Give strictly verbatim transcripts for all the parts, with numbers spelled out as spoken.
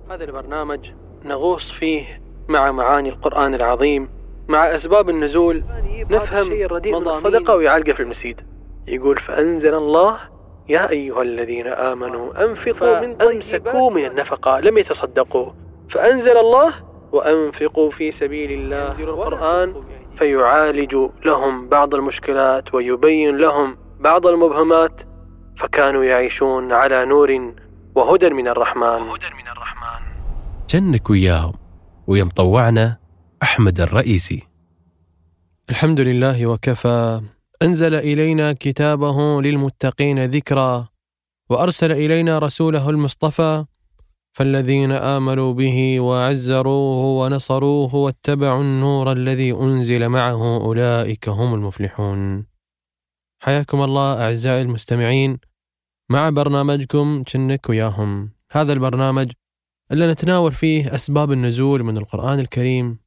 هذا البرنامج نغوص فيه مع معاني القرآن العظيم، مع أسباب النزول، نفهم مضى الصدقة ويعلق في المسيد. يقول فأنزل الله يا أيها الذين آمنوا أنفقوا من أمسكوا من النفقة لم يتصدقوا، فأنزل الله وأنفقوا في سبيل الله القرآن فيعالج لهم بعض المشكلات ويبين لهم بعض المبهمات، فكانوا يعيشون على نور وهدى من الرحمن. جنك وياهم ويم طوعنا أحمد الرئيسي. الحمد لله وكفى، أنزل إلينا كتابه للمتقين ذكرا، وأرسل إلينا رسوله المصطفى، فالذين آمنوا به وعزروه ونصروه واتبعوا النور الذي أنزل معه أولئك هم المفلحون. حياكم الله أعزائي المستمعين مع برنامجكم جنك وياهم. هذا البرنامج اللي نتناول فيه أسباب النزول من القرآن الكريم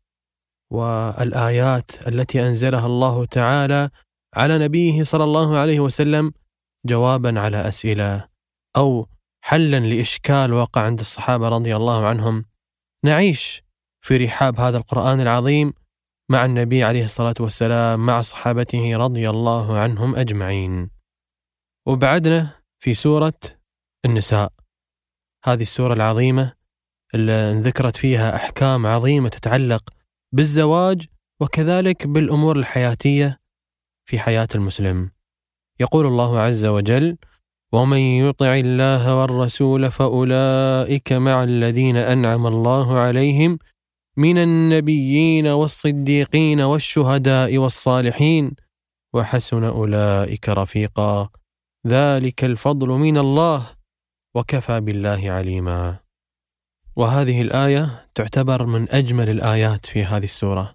والآيات التي أنزلها الله تعالى على نبيه صلى الله عليه وسلم جوابا على أسئلة أو حلا لإشكال وقع عند الصحابة رضي الله عنهم. نعيش في رحاب هذا القرآن العظيم مع النبي عليه الصلاة والسلام مع صحابته رضي الله عنهم أجمعين. وبعدنا في سورة النساء، هذه السورة العظيمة اللي ذكرت فيها أحكام عظيمة تتعلق بالزواج وكذلك بالأمور الحياتية في حياة المسلم. يقول الله عز وجل: ومن يطع الله والرسول فأولئك مع الذين أنعم الله عليهم من النبيين والصديقين والشهداء والصالحين وحسن أولئك رفيقا ذلك الفضل من الله وكفى بالله عليما. وهذه الآية تعتبر من أجمل الآيات في هذه السورة،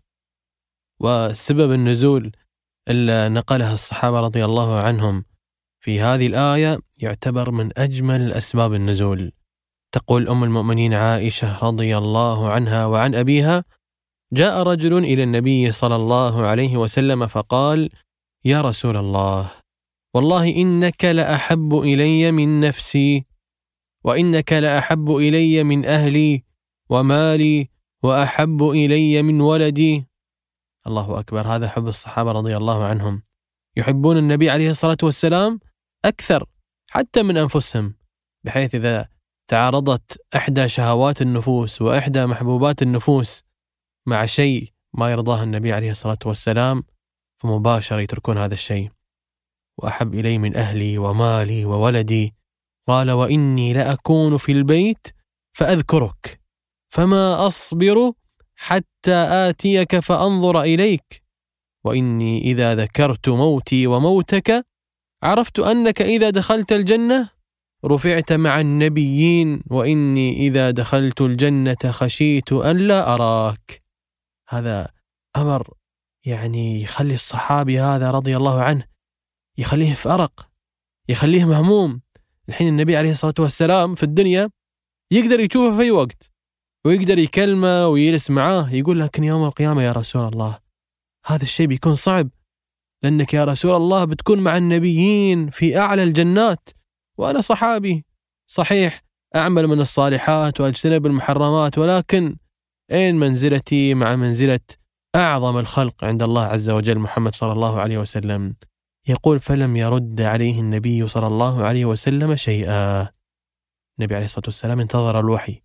وسبب النزول اللي نقلها الصحابة رضي الله عنهم في هذه الآية يعتبر من أجمل أسباب النزول. تقول أم المؤمنين عائشة رضي الله عنها وعن أبيها: جاء رجل إلى النبي صلى الله عليه وسلم فقال: يا رسول الله، والله إنك لأحب إلي من نفسي، وإنك لأحب إلي من أهلي ومالي، وأحب إلي من ولدي. الله أكبر، هذا حب الصحابة رضي الله عنهم، يحبون النبي عليه الصلاة والسلام أكثر حتى من أنفسهم، بحيث إذا تعارضت إحدى شهوات النفوس وإحدى محبوبات النفوس مع شيء ما يرضاه النبي عليه الصلاة والسلام فمباشرة يتركون هذا الشيء. وأحب إلي من أهلي ومالي وولدي. قال: وإني لأكون في البيت فأذكرك فما أصبر حتى آتيك فأنظر إليك، وإني إذا ذكرت موتي وموتك عرفت أنك إذا دخلت الجنة رفعت مع النبيين، وإني إذا دخلت الجنة خشيت أن لا أراك. هذا أمر يعني يخلي الصحابي هذا رضي الله عنه يخليه في أرق، يخليه مهموم. الحين النبي عليه الصلاة والسلام في الدنيا يقدر يشوفه في أي وقت ويقدر يكلمه ويجلس معاه، يقول: لكن يوم القيامة يا رسول الله هذا الشيء بيكون صعب، لأنك يا رسول الله بتكون مع النبيين في أعلى الجنات، وأنا صحابي صحيح أعمل من الصالحات وأجتنب المحرمات، ولكن أين منزلتي مع منزلة أعظم الخلق عند الله عز وجل محمد صلى الله عليه وسلم؟ يقول: فلم يرد عليه النبي صلى الله عليه وسلم شيئا. النبي عليه الصلاة والسلام انتظر الوحي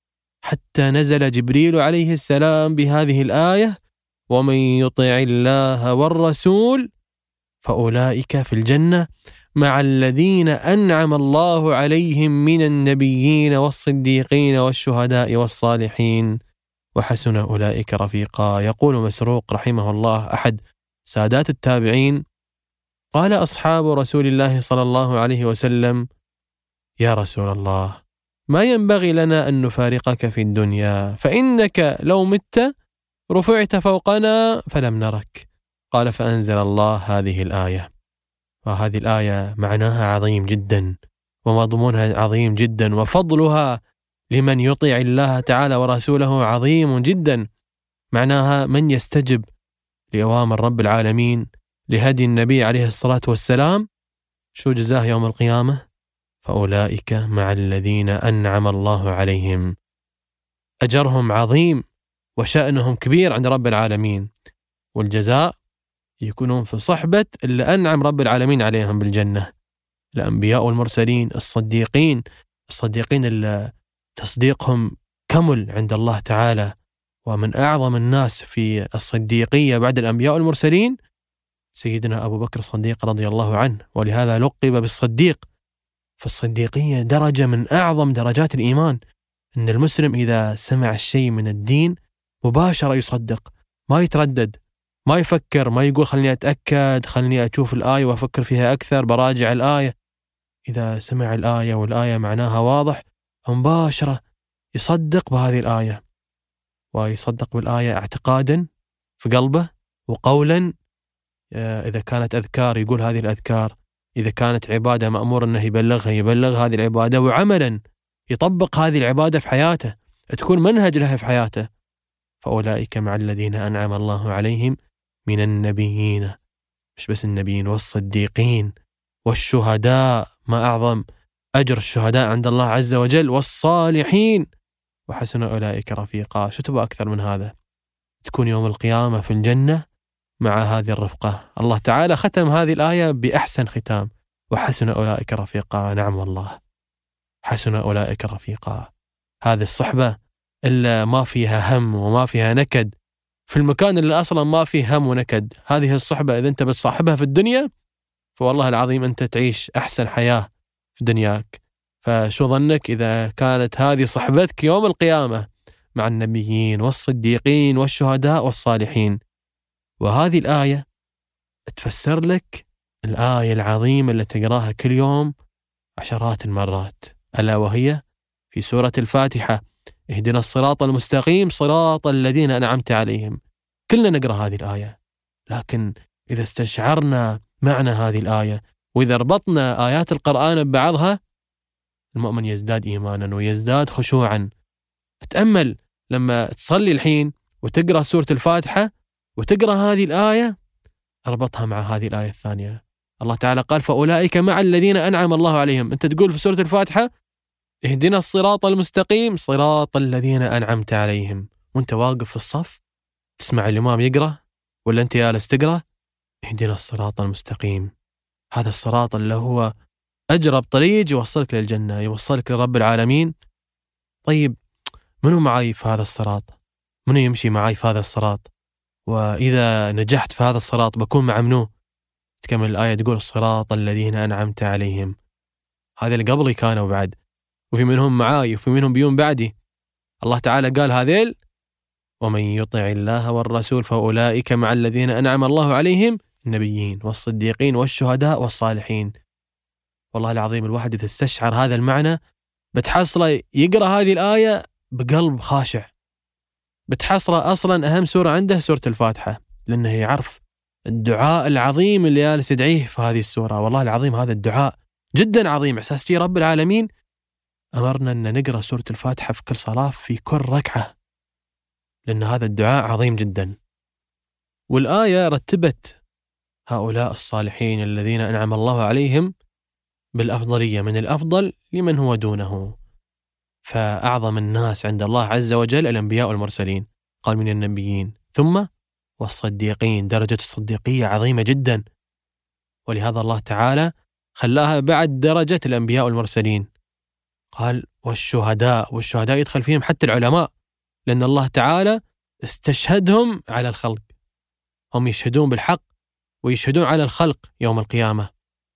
حتى نزل جبريل عليه السلام بهذه الآية: ومن يطع الله والرسول فأولئك في الجنة مع الذين أنعم الله عليهم من النبيين والصديقين والشهداء والصالحين وحسن أولئك رفيقا. يقول مسروق رحمه الله أحد سادات التابعين: قال أصحاب رسول الله صلى الله عليه وسلم: يا رسول الله، ما ينبغي لنا أن نفارقك في الدنيا، فإنك لو مت رفعت فوقنا فلم نرك. قال: فأنزل الله هذه الآية. وهذه الآية معناها عظيم جدا ومضمونها عظيم جدا، وفضلها لمن يطيع الله تعالى ورسوله عظيم جدا. معناها من يستجب لأوامر رب العالمين لهدي النبي عليه الصلاة والسلام شو جزاه يوم القيامة؟ فأولئك مع الذين أنعم الله عليهم أجرهم عظيم وشأنهم كبير عند رب العالمين، والجزاء يكونون في صحبة اللي أنعم رب العالمين عليهم بالجنة، الأنبياء والمرسلين، الصديقين الصديقين اللي تصديقهم كمل عند الله تعالى. ومن أعظم الناس في الصديقية بعد الأنبياء والمرسلين سيدنا أبو بكر الصديق رضي الله عنه، ولهذا لقب بالصديق. فالصديقية درجة من أعظم درجات الإيمان، إن المسلم إذا سمع الشيء من الدين مباشرة يصدق، ما يتردد، ما يفكر، ما يقول خلني أتأكد، خلني أشوف الآية وأفكر فيها أكثر، براجع الآية. إذا سمع الآية والآية معناها واضح مباشرة يصدق بهذه الآية، ويصدق بالآية اعتقادا في قلبه، وقولا إذا كانت أذكار يقول هذه الأذكار، إذا كانت عبادة مأمور أنه يبلغها يبلغ هذه العبادة، وعملا يطبق هذه العبادة في حياته، تكون منهج لها في حياته. فأولئك مع الذين أنعم الله عليهم من النبيين، مش بس النبيين، والصديقين والشهداء، ما أعظم أجر الشهداء عند الله عز وجل، والصالحين وحسن أولئك رفيقا. شو تبغى أكثر من هذا؟ تكون يوم القيامة في الجنة مع هذه الرفقة. الله تعالى ختم هذه الآية بأحسن ختام، وحسن أولئك رفيقا. نعم والله، حسن أولئك رفيقا. هذه الصحبة إلا ما فيها هم وما فيها نكد، في المكان اللي أصلا ما فيه هم ونكد. هذه الصحبة إذا أنت بتصاحبها في الدنيا فوالله العظيم أنت تعيش أحسن حياة في دنياك. فشو ظنك إذا كانت هذه صحبتك يوم القيامة مع النبيين والصديقين والشهداء والصالحين. وهذه الآية تفسر لك الآية العظيمة اللي تقراها كل يوم عشرات المرات، ألا وهي في سورة الفاتحة: اهدنا الصراط المستقيم صراط الذين أنعمت عليهم. كلنا نقرأ هذه الآية، لكن إذا استشعرنا معنى هذه الآية وإذا ربطنا آيات القرآن ببعضها المؤمن يزداد إيمانا ويزداد خشوعا. تأمل لما تصلي الحين وتقرأ سورة الفاتحة وتقرأ هذه الآية، أربطها مع هذه الآية الثانية. الله تعالى قال: فأولئك مع الذين أنعم الله عليهم. أنت تقول في سورة الفاتحة: اهدنا الصراط المستقيم صراط الذين أنعمت عليهم، وانت واقف في الصف تسمع الإمام يقرأ ولا أنت جالس تقرأ: اهدنا الصراط المستقيم. هذا الصراط اللي هو أجرب طريق يوصلك للجنة، يوصلك لرب العالمين. طيب منو معاي في هذا الصراط؟ منو يمشي معاي في هذا الصراط؟ وإذا نجحت في هذا الصراط بكون مع منو؟ تكمل الآية تقول: الصراط الذين أنعمت عليهم. هذا اللي قبلي كانوا بعد، وفي منهم معاي وفي منهم بيوم بعدي. الله تعالى قال هذيل: ومن يطع الله والرسول فأولئك مع الذين أنعم الله عليهم النبيين والصديقين والشهداء والصالحين. والله العظيم الواحد إذا استشعر هذا المعنى بتحصله يقرأ هذه الآية بقلب خاشع، بتحصله أصلا أهم سورة عنده سورة الفاتحة، لأنه يعرف الدعاء العظيم اللي جالس يدعيه في هذه السورة. والله العظيم هذا الدعاء جدا عظيم. أساس جي رب العالمين أمرنا أن نقرأ سورة الفاتحة في كل صلاة في كل ركعة، لأن هذا الدعاء عظيم جدا. والآية رتبت هؤلاء الصالحين الذين أنعم الله عليهم بالأفضلية، من الأفضل لمن هو دونه. فأعظم الناس عند الله عز وجل الأنبياء والمرسلين، قال من النبيين ثم والصديقين. درجة الصديقية عظيمة جدا، ولهذا الله تعالى خلاها بعد درجة الأنبياء والمرسلين. قال والشهداء، والشهداء يدخل فيهم حتى العلماء، لأن الله تعالى استشهدهم على الخلق، هم يشهدون بالحق ويشهدون على الخلق يوم القيامة.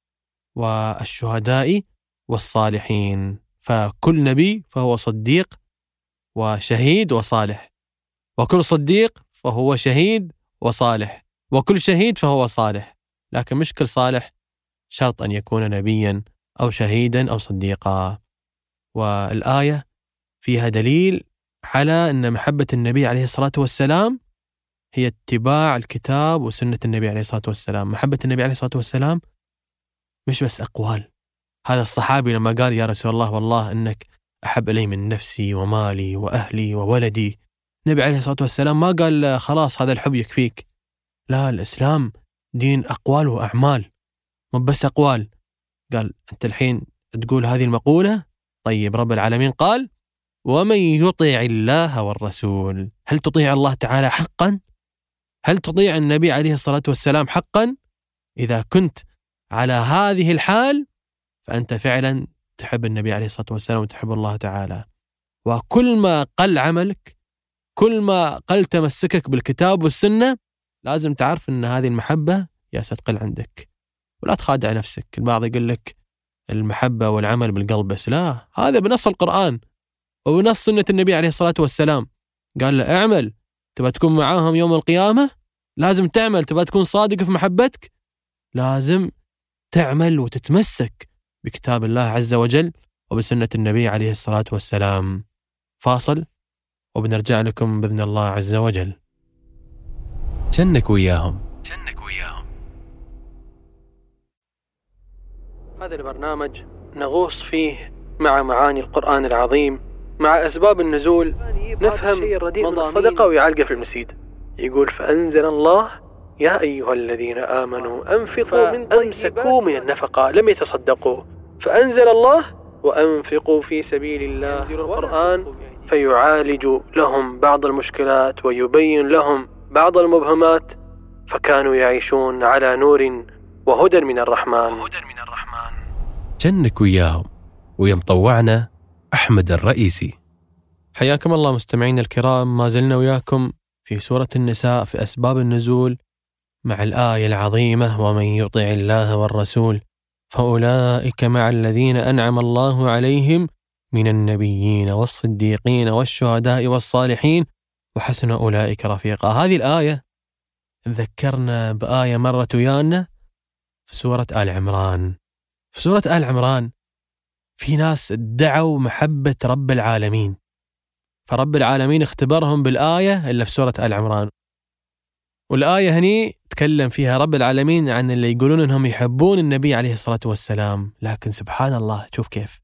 والشهداء والصالحين، فكل نبي فهو صديق وشهيد وصالح، وكل صديق فهو شهيد وصالح، وكل شهيد فهو صالح. لكن مش كل صالح شرط أن يكون نبيا أو شهيدا أو صديقا. والآية فيها دليل على أن محبة النبي عليه الصلاة والسلام هي اتباع الكتاب وسنة النبي عليه الصلاة والسلام. محبة النبي عليه الصلاة والسلام مش بس أقوال. هذا الصحابي لما قال: يا رسول الله والله إنك أحب إلي من نفسي ومالي وأهلي وولدي، النبي عليه الصلاة والسلام ما قال خلاص هذا الحب يكفيك. لا، الإسلام دين أقوال وأعمال، مو بس أقوال. قال: أنت الحين تقول هذه المقولة، طيب رب العالمين قال ومن يطع الله والرسول. هل تطيع الله تعالى حقا؟ هل تطيع النبي عليه الصلاة والسلام حقا؟ إذا كنت على هذه الحال فأنت فعلا تحب النبي عليه الصلاة والسلام وتحب الله تعالى. وكل ما قل عملك، كل ما قل تمسكك بالكتاب والسنة، لازم تعرف أن هذه المحبة يا ستقل عندك. ولا تخادع نفسك. البعض يقول لك المحبة والعمل بالقلب بس، لا، هذا بنص القرآن وبنص سنة النبي عليه الصلاة والسلام. قال له اعمل، تبى تكون معاهم يوم القيامة لازم تعمل. تبى تكون صادق في محبتك لازم تعمل وتتمسك بكتاب الله عز وجل وبسنة النبي عليه الصلاة والسلام. فاصل وبنرجع لكم بإذن الله عز وجل. جنك وياهم جنك وياهم. هذا البرنامج نغوص فيه مع معاني القرآن العظيم، مع أسباب النزول، نفهم مضى الصدقة ويعلق في المسيد. يقول فأنزل الله يا أيها الذين آمنوا أنفقوا من أمسكوا من النفقة لم يتصدقوا، فأنزل الله وأنفقوا في سبيل الله. القرآن فيعالج لهم بعض المشكلات ويبين لهم بعض المبهمات، فكانوا يعيشون على نور وهدى من الرحمن. جنك وياهم. ويا مطوعنا أحمد الرئيسي. حياكم الله مستمعين الكرام، ما زلنا وياكم في سورة النساء في أسباب النزول مع الآية العظيمة ومن يطع الله والرسول فأولئك مع الذين أنعم الله عليهم من النبيين والصديقين والشهداء والصالحين وحسن أولئك رفيقا. هذه الآية ذكرنا بآية مرت ويانا في سورة آل عمران. في سورة آل عمران في ناس ادعوا محبة رب العالمين، فرب العالمين اختبرهم بالآية اللي في سورة آل عمران. والآية هني تكلم فيها رب العالمين عن اللي يقولون انهم يحبون النبي عليه الصلاة والسلام، لكن سبحان الله شوف كيف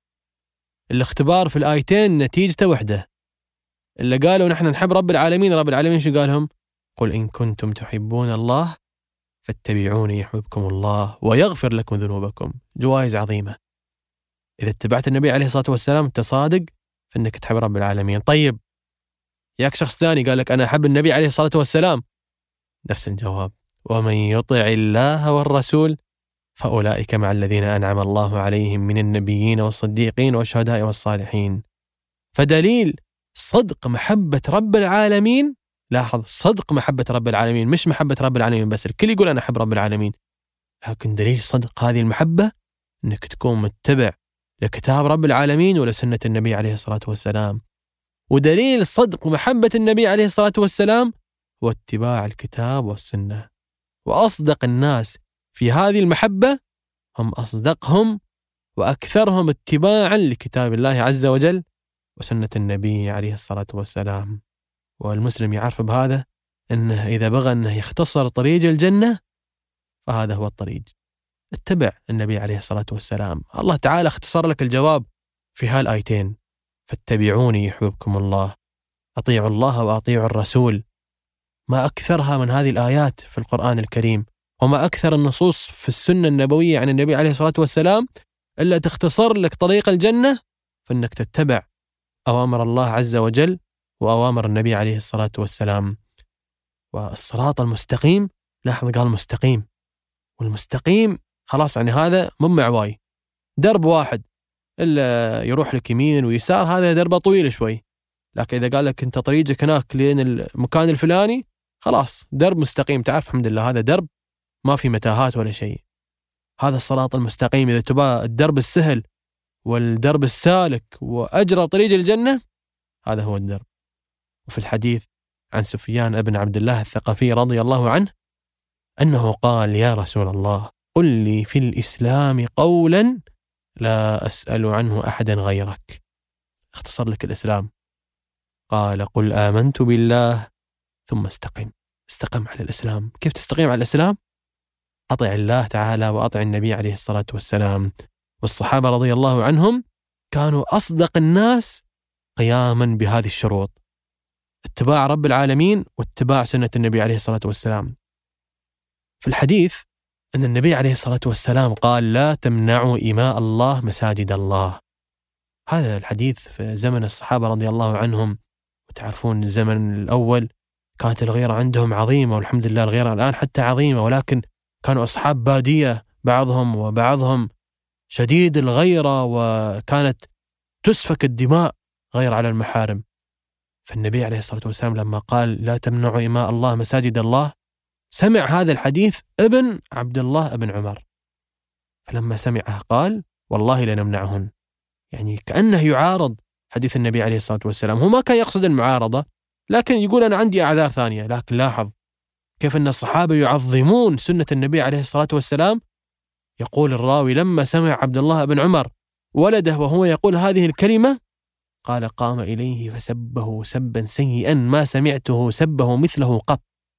الاختبار في الآيتين نتيجته وحدة. اللي قالوا نحن نحب رب العالمين، رب العالمين شو قالهم؟ قل إن كنتم تحبون الله فاتبعوني يحببكم الله ويغفر لكم ذنوبكم. جوائز عظيمة إذا اتبعت النبي عليه الصلاة والسلام، أنت صادق في أنك تحب رب العالمين. طيب ياك شخص ثاني قال لك أنا أحب النبي عليه الصلاة والسلام، نفس الجواب ومن يطع الله والرسول فأولئك مع الذين أنعم الله عليهم من النبيين والصديقين والشهداء والصالحين. فدليل صدق محبة رب العالمين، لاحظ صدق محبة رب العالمين، مش محبة رب العالمين بس، الكل يقول أنا أحب رب العالمين، لكن دليل صدق هذه المحبة أنك تكون متبع لكتاب رب العالمين ولسنة النبي عليه الصلاة والسلام. ودليل صدق محبة النبي عليه الصلاة والسلام هو اتباع الكتاب والسنة. وأصدق الناس في هذه المحبة هم أصدقهم وأكثرهم اتباعا لكتاب الله عز وجل وسنة النبي عليه الصلاة والسلام. والمسلم يعرف بهذا أنه إذا بغى أنه يختصر طريق الجنة فهذا هو الطريق، اتبع النبي عليه الصلاة والسلام. الله تعالى اختصر لك الجواب في هالآيتين، فاتبعوني يحببكم الله، أطيعوا الله وأطيعوا الرسول. ما أكثرها من هذه الآيات في القرآن الكريم، وما أكثر النصوص في السنة النبوية عن النبي عليه الصلاة والسلام إلا تختصر لك طريق الجنة، فإنك تتبع أوامر الله عز وجل وأوامر النبي عليه الصلاة والسلام. والصراط المستقيم، لاحظ قال مستقيم، والمستقيم خلاص يعني هذا مو معواي درب واحد إلا يروح لك يمين ويسار، هذا دربه طويل شوي. لكن إذا قال لك أنت طريقك هناك لين المكان الفلاني خلاص درب مستقيم، تعرف الحمد لله هذا درب ما في متاهات ولا شيء. هذا الصراط المستقيم. إذا تبى الدرب السهل والدرب السالك وأجرى طريق الجنة، هذا هو الدرب. وفي الحديث عن سفيان ابن عبد الله الثقفي رضي الله عنه أنه قال يا رسول الله قل لي في الإسلام قولا لا أسأل عنه أحدا غيرك. اختصر لك الإسلام، قال قل آمنت بالله ثم استقم. استقم على الإسلام. كيف تستقيم على الإسلام؟ أطع الله تعالى وأطع النبي عليه الصلاة والسلام. والصحابة رضي الله عنهم كانوا أصدق الناس قياما بهذه الشروط، اتباع رب العالمين واتباع سنة النبي عليه الصلاة والسلام. في الحديث أن النبي عليه الصلاة والسلام قال لا تمنعوا إماء الله مساجد الله. هذا الحديث في زمن الصحابة رضي الله عنهم، وتعرفون الزمن الأول كانت الغيرة عندهم عظيمة، والحمد لله الغيرة الآن حتى عظيمة، ولكن كانوا أصحاب بادية بعضهم، وبعضهم شديد الغيرة، وكانت تسفك الدماء غير على المحارم. فالنبي عليه الصلاة والسلام لما قال لا تمنعوا إماء الله مساجد الله، سمع هذا الحديث ابن عبد الله ابن عمر، فلما سمعه قال والله لنمنعهن، يعني كأنه يعارض حديث النبي عليه الصلاة والسلام. هو ما كان يقصد المعارضة، لكن يقول أنا عندي أعذار ثانية. لكن لاحظ كيف أن الصحابة يعظمون سنة النبي عليه الصلاة والسلام. يقول الراوي لما سمع عبد الله بن عمر ولده وهو يقول هذه الكلمة، قال قام إليه فسبه سبا سيئا ما سمعته سبه مثله قط،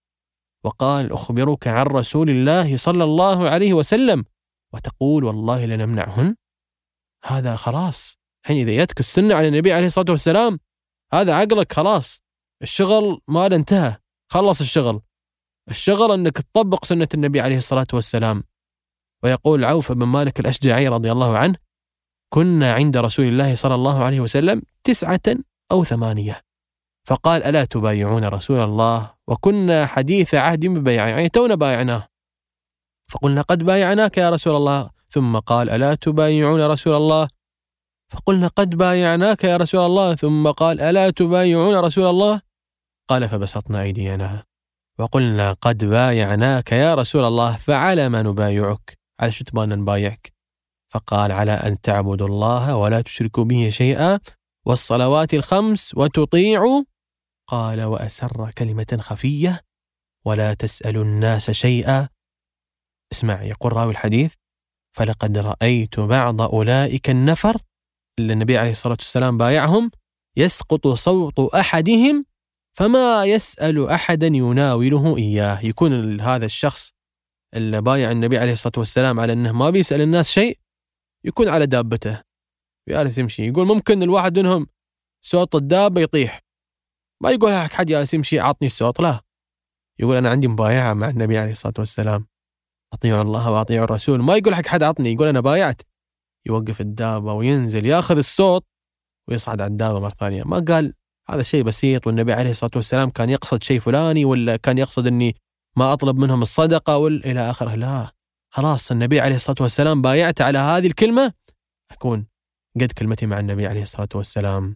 وقال أخبرك عن رسول الله صلى الله عليه وسلم وتقول والله لنمنعهن. هذا خلاص، حين إذا يتك السنة على النبي عليه الصلاة والسلام هذا عقلك خلاص، الشغل ما انتهى، خلص الشغل. الشغل أنك تطبق سنة النبي عليه الصلاة والسلام. ويقول عوف بن مالك الأشجعي رضي الله عنه كنا عند رسول الله صلى الله عليه وسلم تسعة أو ثمانية، فقال ألا تبايعون رسول الله وكنا حديث عهد ببيعه، يعني تونا بايعناه، فقلنا قد بايعناك يا رسول الله، ثم قال ألا تبايعون رسول الله، فقلنا قد بايعناك يا رسول الله، ثم قال ألا تبايعون رسول الله، قال فبسطنا أيدينا وقلنا قد بايعناك يا رسول الله، فعلى ما نبايعك، على شو تبانا نبايعك؟ فقال على أن تعبدوا الله ولا تشركوا به شيئا والصلوات الخمس وتطيعوا، قال وأسر كلمة خفية ولا تسألوا الناس شيئا. اسمع، يقول راوي الحديث فلقد رأيت بعض أولئك النفر اللي النبي عليه الصلاة والسلام بايعهم يسقط صوت أحدهم فما يسأل أحدا يناوله إياه. يكون هذا الشخص اللي بايع النبي عليه الصلاة والسلام على أنه ما بيسأل الناس شيء، يكون على دابته ويالس يمشي. يقول ممكن الواحد منهم صوت الدابة يطيح، ما يقول لك حد يالس يمشي عطني الصوت، لا، يقول أنا عندي مبايعة مع النبي عليه الصلاة والسلام، أطيعوا الله وأطيعوا الرسول. ما يقول لك حد عطني، يقول أنا بايعت، يوقف الدابة وينزل ياخذ الصوت ويصعد على الدابة مرة ثانية. ما قال هذا شيء بسيط والنبي عليه الصلاة والسلام كان يقصد شيء فلاني، ولا كان يقصد أني ما أطلب منهم الصدقة ولا إلى آخره. لا، خلاص النبي عليه الصلاة والسلام بايعت على هذه الكلمة، أكون قد كلمتي مع النبي عليه الصلاة والسلام.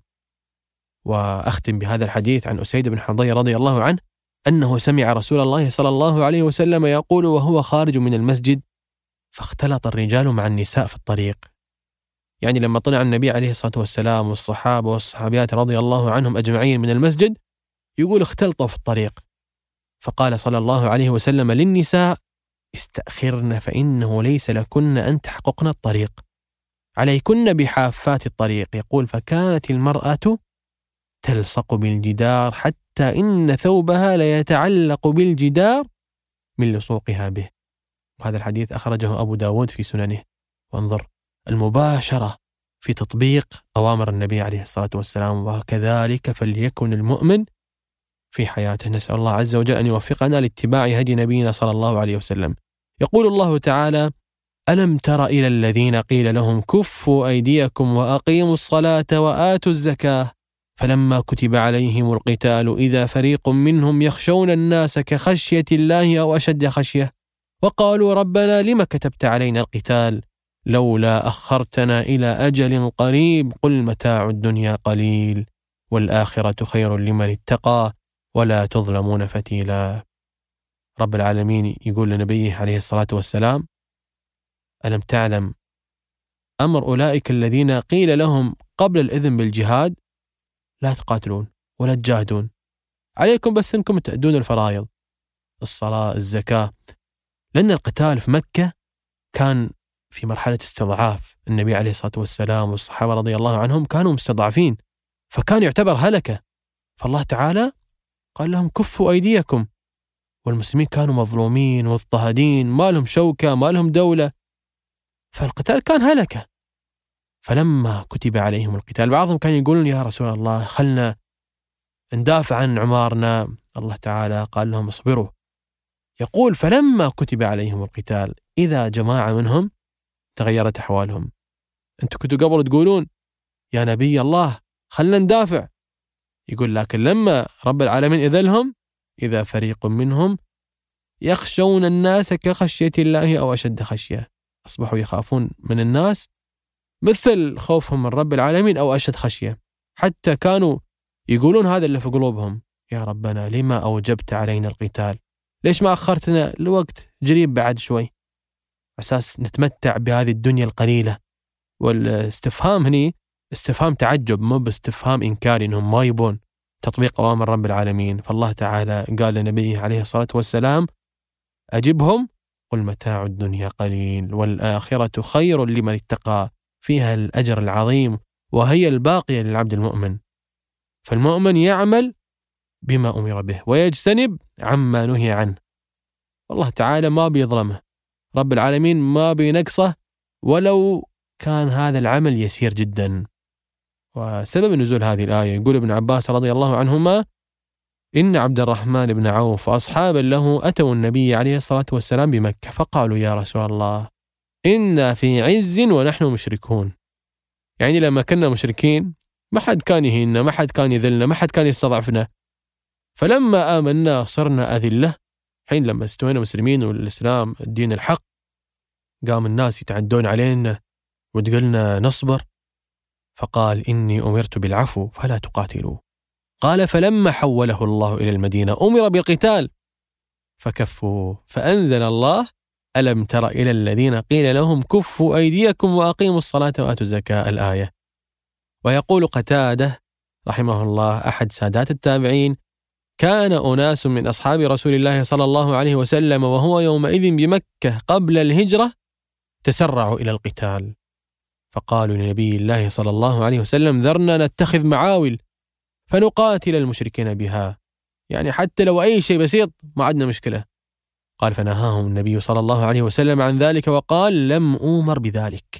وأختم بهذا الحديث عن أسيد بن حضير رضي الله عنه أنه سمع رسول الله صلى الله عليه وسلم يقول وهو خارج من المسجد فاختلط الرجال مع النساء في الطريق. يعني لما طلع النبي عليه الصلاة والسلام والصحابة والصحابيات رضي الله عنهم أجمعين من المسجد، يقول اختلطوا في الطريق، فقال صلى الله عليه وسلم للنساء استأخرن فإنه ليس لكن أن تحققن الطريق، عليكن بحافات الطريق. يقول فكانت المرأة تلصق بالجدار حتى إن ثوبها ليتعلق بالجدار من لصوقها به. وهذا الحديث أخرجه أبو داود في سننه. وانظر المباشرة في تطبيق أوامر النبي عليه الصلاة والسلام، وكذلك فليكن المؤمن في حياته. نسأل الله عز وجل أن يوفقنا لاتباع هدي نبينا صلى الله عليه وسلم. يقول الله تعالى ألم تر إلى الذين قيل لهم كفوا أيديكم وأقيموا الصلاة وآتوا الزكاة فلما كتب عليهم القتال إذا فريق منهم يخشون الناس كخشية الله أو أشد خشية وقالوا ربنا لما كتبت علينا القتال لولا أخرتنا إلى أجل قريب قل متاع الدنيا قليل والآخرة خير لمن اتقى ولا تظلمون فتيلا. رب العالمين يقول لنبيه عليه الصلاة والسلام ألم تعلم أمر أولئك الذين قيل لهم قبل الإذن بالجهاد لا تقاتلون ولا تجاهدون، عليكم بس أنكم تأدون الفرائض الصلاة الزكاة. لأن القتال في مكة كان في مرحلة استضعاف، النبي عليه الصلاة والسلام والصحابة رضي الله عنهم كانوا مستضعفين، فكان يعتبر هلكة. فالله تعالى قال لهم كفوا أيديكم، والمسلمين كانوا مظلومين واضطهدين، ما لهم شوكة ما لهم دولة، فالقتال كان هلكة. فلما كتب عليهم القتال بعضهم كان يقولون يا رسول الله خلنا ندافع عن عمارنا، الله تعالى قال لهم اصبروا. يقول فلما كتب عليهم القتال إذا جماعة منهم تغيرت أحوالهم. أنتم كنتوا قبل تقولون يا نبي الله خلنا ندافع. يقول لكن لما رب العالمين إذلهم إذا فريق منهم يخشون الناس كخشية الله أو أشد خشية، أصبحوا يخافون من الناس مثل خوفهم من رب العالمين أو أشد خشية، حتى كانوا يقولون هذا اللي في قلوبهم: يا ربنا لما أوجبت علينا القتال؟ ليش ما أخرتنا لوقت قريب بعد شوي أساس نتمتع بهذه الدنيا القليلة؟ والاستفهام هني استفهام تعجب، مو باستفهام إنكاري إنهم ما يبون تطبيق أوامر رب العالمين. فالله تعالى قال لنبيه عليه الصلاة والسلام: أجبهم قل متاع الدنيا قليل والآخرة خير لمن اتقى، فيها الأجر العظيم وهي الباقية للعبد المؤمن. فالمؤمن يعمل بما أمر به ويجتنب عما نهي عنه. والله تعالى ما بيظلمه، رب العالمين ما بينقصه ولو كان هذا العمل يسير جدا. وسبب نزول هذه الآية يقول ابن عباس رضي الله عنهما: إن عبد الرحمن بن عوف وأصحابا له أتوا النبي عليه الصلاة والسلام بمكة فقالوا: يا رسول الله إنا في عز ونحن مشركون. يعني لما كنا مشركين ما حد كان يهيننا، ما حد كان يذلنا، ما حد كان يستضعفنا، فلما آمنا صرنا أذلة. حين لما استوينا مسلمين والإسلام الدين الحق قام الناس يتعدون علينا وتقولنا نصبر، فقال: إني أمرت بالعفو فلا تقاتلوا. قال: فلما حوله الله إلى المدينة أمر بالقتال فكفوا، فأنزل الله: ألم تر إلى الذين قيل لهم كفوا أيديكم وأقيموا الصلاة وآتوا الزكاة، الآية. ويقول قتادة رحمه الله أحد سادات التابعين: كان أناس من أصحاب رسول الله صلى الله عليه وسلم وهو يومئذ بمكة قبل الهجرة تسرعوا إلى القتال، فقالوا لنبي الله صلى الله عليه وسلم: ذرنا نتخذ معاول فنقاتل المشركين بها، يعني حتى لو أي شيء بسيط ما عندنا مشكلة. قال: فنهاهم النبي صلى الله عليه وسلم عن ذلك وقال: لم أؤمر بذلك.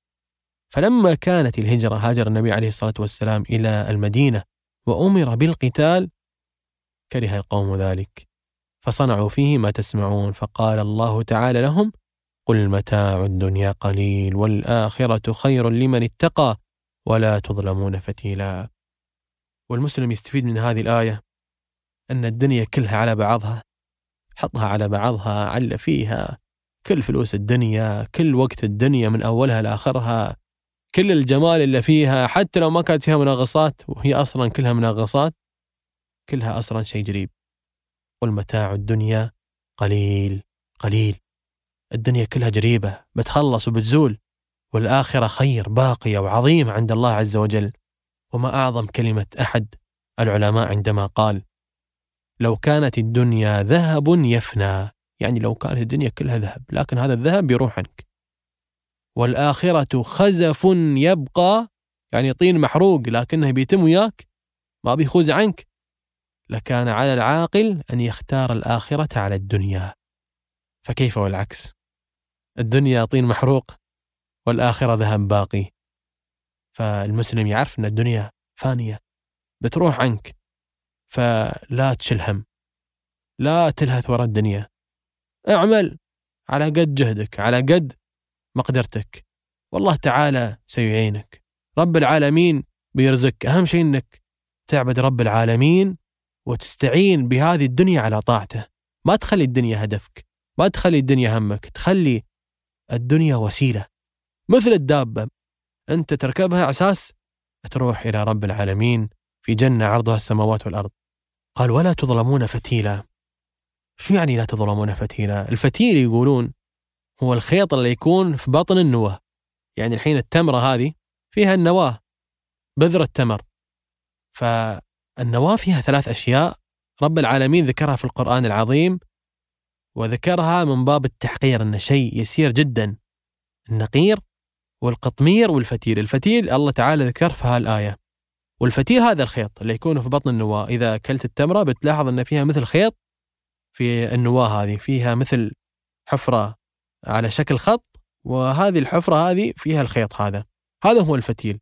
فلما كانت الهجرة هاجر النبي عليه الصلاة والسلام إلى المدينة وأمر بالقتال كره القوم ذلك فصنعوا فيه ما تسمعون، فقال الله تعالى لهم: قل متاع الدنيا قليل والآخرة خير لمن اتقى ولا تظلمون فتيلا. والمسلم يستفيد من هذه الآية أن الدنيا كلها على بعضها، حطها على بعضها، عل فيها كل فلوس الدنيا، كل وقت الدنيا من أولها لآخرها، كل الجمال اللي فيها، حتى لو ما كانت فيها مناغصات وهي أصلا كلها مناغصات، كلها أصلا شيء جريب. قل متاع الدنيا قليل قليل، الدنيا كلها جريبة بتخلص وبتزول، والآخرة خير باقية وعظيمة عند الله عز وجل. وما أعظم كلمة أحد العلماء عندما قال: لو كانت الدنيا ذهب يفنى، يعني لو كانت الدنيا كلها ذهب لكن هذا الذهب بيروح عنك، والآخرة خزف يبقى، يعني طين محروق لكنه بيتم وياك ما بيخوز عنك، لكان على العاقل أن يختار الآخرة على الدنيا. فكيف والعكس؟ الدنيا طين محروق والآخرة ذهب باقي. فالمسلم يعرف أن الدنيا فانية بتروح عنك، فلا تشل هم، لا تلهث وراء الدنيا، اعمل على قد جهدك، على قد مقدرتك، والله تعالى سيعينك. رب العالمين بيرزقك، أهم شيء أنك تعبد رب العالمين وتستعين بهذه الدنيا على طاعته. ما تخلي الدنيا هدفك، ما تخلي الدنيا همك، تخلي الدنيا وسيلة مثل الدابة أنت تركبها أساس تروح إلى رب العالمين في جنة عرضها السماوات والأرض. قال: ولا تظلمون فتيلا. شو يعني لا تظلمون فتيلا؟ الفتيل يقولون هو الخيط اللي يكون في بطن النواة، يعني الحين التمرة هذه فيها النواة، بذر التمر، فالنواة فيها ثلاث أشياء رب العالمين ذكرها في القرآن العظيم، وذكرها من باب التحقير أن شيء يسير جدا: النقير والقطمير والفتيل. الفتيل الله تعالى ذكر في هالآية، والفتيل هذا الخيط اللي يكون في بطن النواة. إذا أكلت التمرة بتلاحظ أن فيها مثل خيط في النواة هذه، فيها مثل حفرة على شكل خط، وهذه الحفرة هذه فيها الخيط هذا، هذا هو الفتيل.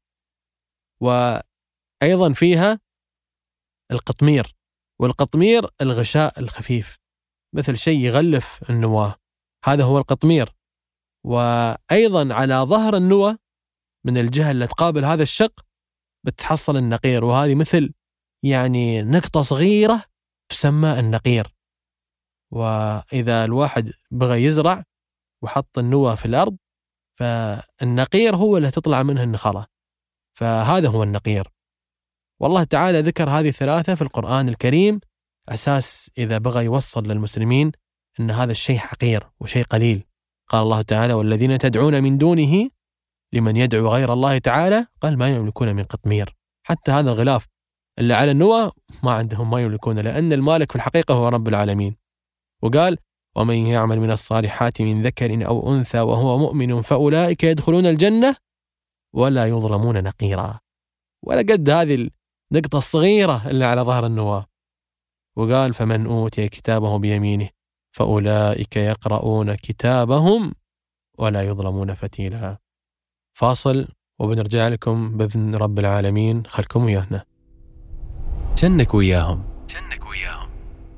وأيضا فيها القطمير، والقطمير الغشاء الخفيف مثل شيء يغلف النواة، هذا هو القطمير. وأيضا على ظهر النواة من الجهة اللي تقابل هذا الشق بتحصل النقير، وهذه مثل يعني نقطة صغيرة تسمى النقير. وإذا الواحد بغى يزرع وحط النوى في الأرض، فالنقير هو اللي تطلع منه النخلة، فهذا هو النقير. والله تعالى ذكر هذه الثلاثة في القرآن الكريم أساس إذا بغى يوصل للمسلمين أن هذا الشيء حقير وشيء قليل. قال الله تعالى: والذين تدعون من دونه لمن يدعو غير الله تعالى قال ما يملكون من قطمير. حتى هذا الغلاف اللي على النوى ما عندهم، ما يملكون، لأن المالك في الحقيقة هو رب العالمين. وقال: ومن يعمل من الصالحات من ذكر أو أنثى وهو مؤمن فأولئك يدخلون الجنة ولا يظلمون نقيرا. ولا قد هذه النقطة الصغيرة اللي على ظهر النواة. وقال: فمن أوتي كتابه بيمينه فأولئك يقرؤون كتابهم ولا يظلمون فتيلا. فاصل وبنرجع لكم بإذن رب العالمين. خلكم ويانا. جنك وياهم. جنك وياهم.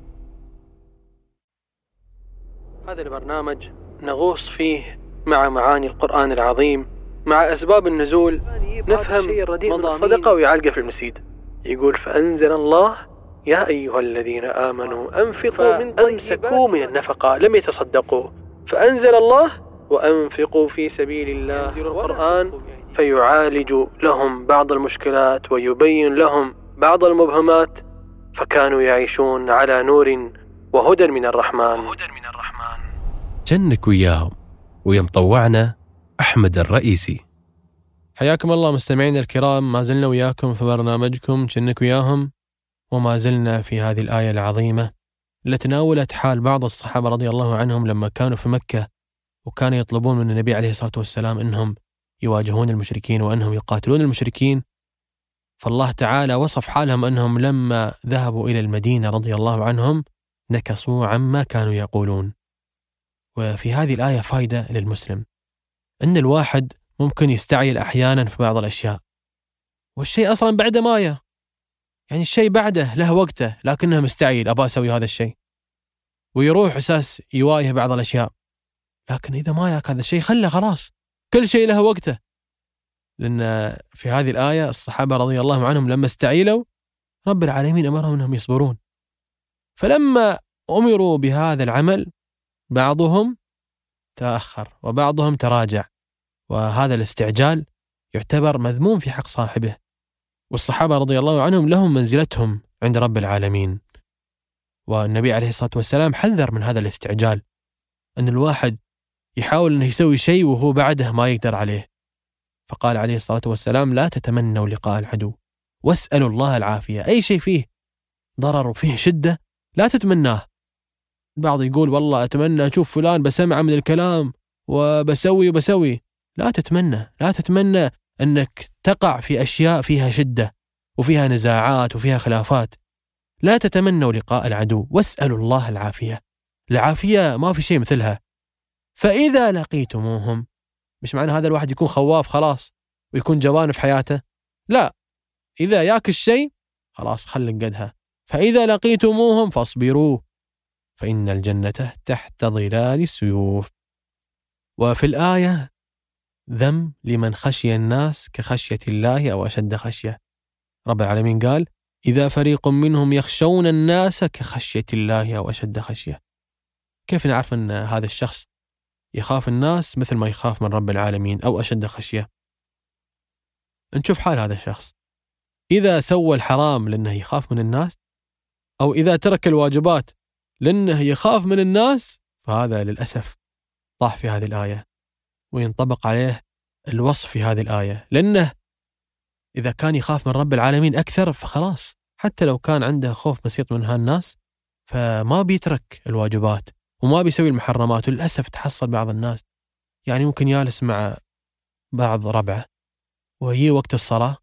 هذا البرنامج نغوص فيه مع معاني القرآن العظيم، مع أسباب النزول، نفهم مضى الصدقة ويعلقه في المسيد. يقول: فأنزل الله يا أيها الذين آمنوا أنفقوا من أمسكوا من النفقة لم يتصدقوا، فأنزل الله وأنفقوا في سبيل الله. القرآن فيعالج لهم بعض المشكلات ويبين لهم بعض المبهمات، فكانوا يعيشون على نور وهدى من الرحمن. جنك وياهم. ويمطوعنا أحمد الرئيسي. حياكم الله مستمعين الكرام، ما زلنا وياكم في برنامجكم جنك وياهم، وما زلنا في هذه الآية العظيمة التي تناولت حال بعض الصحابة رضي الله عنهم لما كانوا في مكة وكانوا يطلبون من النبي عليه الصلاة والسلام أنهم يواجهون المشركين وأنهم يقاتلون المشركين. فالله تعالى وصف حالهم أنهم لما ذهبوا إلى المدينة رضي الله عنهم نكصوا عما كانوا يقولون. وفي هذه الآية فائدة للمسلم، أن الواحد ممكن يستعجل أحيانا في بعض الأشياء، والشيء أصلا بعده مايا، يعني الشيء بعده له وقته، لكنه مستعجل أبا أسوي هذا الشيء، ويروح أساس يواجه بعض الأشياء. لكن إذا ما ياك هذا الشيء خله خلاص، كل شيء له وقته. لأن في هذه الآية الصحابة رضي الله عنهم لما استعيلوا رب العالمين أمرهم أنهم يصبرون، فلما أمروا بهذا العمل بعضهم تأخر وبعضهم تراجع، وهذا الاستعجال يعتبر مذموم في حق صاحبه. والصحابة رضي الله عنهم لهم منزلتهم عند رب العالمين، والنبي عليه الصلاة والسلام حذر من هذا الاستعجال، أن الواحد يحاول أنه يسوي شيء وهو بعده ما يقدر عليه. فقال عليه الصلاة والسلام: لا تتمنوا لقاء العدو واسألوا الله العافية. أي شيء فيه ضرر وفيه شدة لا تتمناه. البعض يقول: والله أتمنى أشوف فلان بسمع من الكلام وبسوي وبسوي. لا تتمنى، لا تتمنى أنك تقع في أشياء فيها شدة وفيها نزاعات وفيها خلافات. لا تتمنوا لقاء العدو واسألوا الله العافية. العافية ما في شيء مثلها. فإذا لقيتموهم، مش معنى هذا الواحد يكون خواف خلاص ويكون جبان في حياته، لا، إذا ياك الشيء خلاص خلق قدها. فإذا لقيتموهم فاصبروا فإن الجنة تحت ظلال السيوف. وفي الآية ذم لمن خشي الناس كخشية الله أو أشد خشية. رب العالمين قال: إذا فريق منهم يخشون الناس كخشية الله أو أشد خشية. كيف نعرف أن هذا الشخص يخاف الناس مثل ما يخاف من رب العالمين أو أشد خشية؟ نشوف حال هذا الشخص، إذا سوى الحرام لأنه يخاف من الناس، أو إذا ترك الواجبات لأنه يخاف من الناس، فهذا للأسف طاح في هذه الآية وينطبق عليه الوصف في هذه الآية. لأنه إذا كان يخاف من رب العالمين أكثر فخلاص، حتى لو كان عنده خوف بسيط من هالناس فما بيترك الواجبات وما بيسوي المحرمات. وللأسف تحصل بعض الناس يعني ممكن يالس مع بعض ربعه وهي وقت الصلاة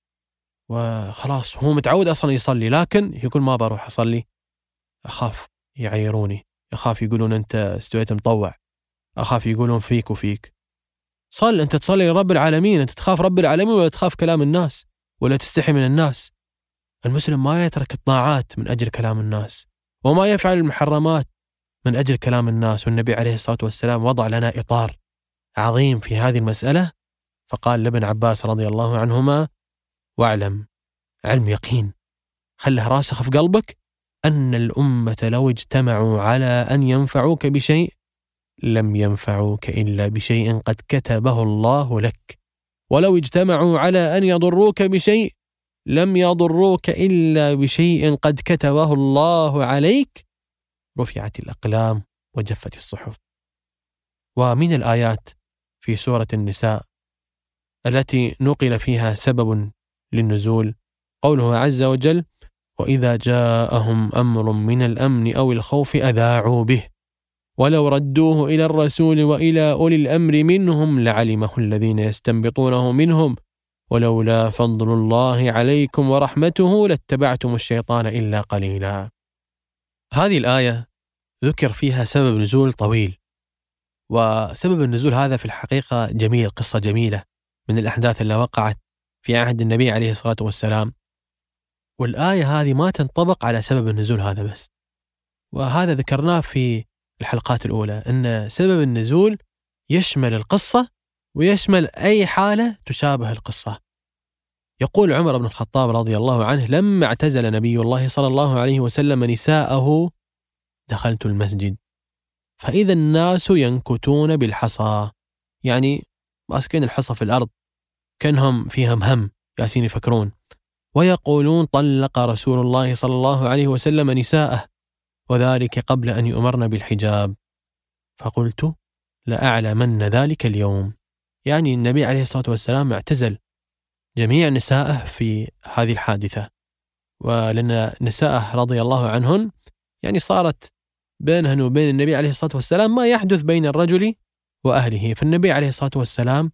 وخلاص هو متعود أصلا يصلي، لكن يقول ما بروح أصلي، أخاف يعيروني، أخاف يقولون أنت استويت مطوع، أخاف يقولون فيك وفيك. صل، أنت تصلي لرب العالمين، أنت تخاف رب العالمين ولا تخاف كلام الناس ولا تستحي من الناس؟ المسلم ما يترك الطاعات من أجل كلام الناس وما يفعل المحرمات من أجل كلام الناس. والنبي عليه الصلاة والسلام وضع لنا إطار عظيم في هذه المسألة، فقال لابن عباس رضي الله عنهما: واعلم علم يقين خله راسخ في قلبك أن الأمة لو اجتمعوا على أن ينفعوك بشيء لم ينفعوك إلا بشيء قد كتبه الله لك، ولو اجتمعوا على أن يضروك بشيء لم يضروك إلا بشيء قد كتبه الله عليك. رفعت الأقلام وجفت الصحف. ومن الآيات في سورة النساء التي نقل فيها سبب للنزول قوله عز وجل: وإذا جاءهم أمر من الأمن أو الخوف أذاعوا به ولو ردوه إلى الرسول وإلى أولي الأمر منهم لعلمه الذين يستنبطونه منهم ولولا فضل الله عليكم ورحمته لاتبعتم الشيطان إلا قليلا. هذه الآية ذكر فيها سبب نزول طويل، وسبب النزول هذا في الحقيقة جميل، قصة جميلة من الأحداث اللي وقعت في عهد النبي عليه الصلاة والسلام. والآية هذه ما تنطبق على سبب النزول هذا بس، وهذا ذكرناه في الحلقات الأولى، أن سبب النزول يشمل القصة ويشمل أي حالة تشابه القصة. يقول عمر بن الخطاب رضي الله عنه: لما اعتزل نبي الله صلى الله عليه وسلم نساءه دخلت المسجد فإذا الناس ينكتون بالحصى، يعني ماسكين الحصى في الأرض كأنهم فيهم هم ياسين يفكرون، ويقولون طلق رسول الله صلى الله عليه وسلم نساءه وذلك قبل أن يؤمرن بالحجاب. فقلت لأعلمن ذلك اليوم، يعني النبي عليه الصلاة والسلام اعتزل جميع نساءه في هذه الحادثة، ولأن نساءه رضي الله عنهن يعني صارت بينهن وبين النبي عليه الصلاة والسلام ما يحدث بين الرجل وأهله، فالنبي عليه الصلاة والسلام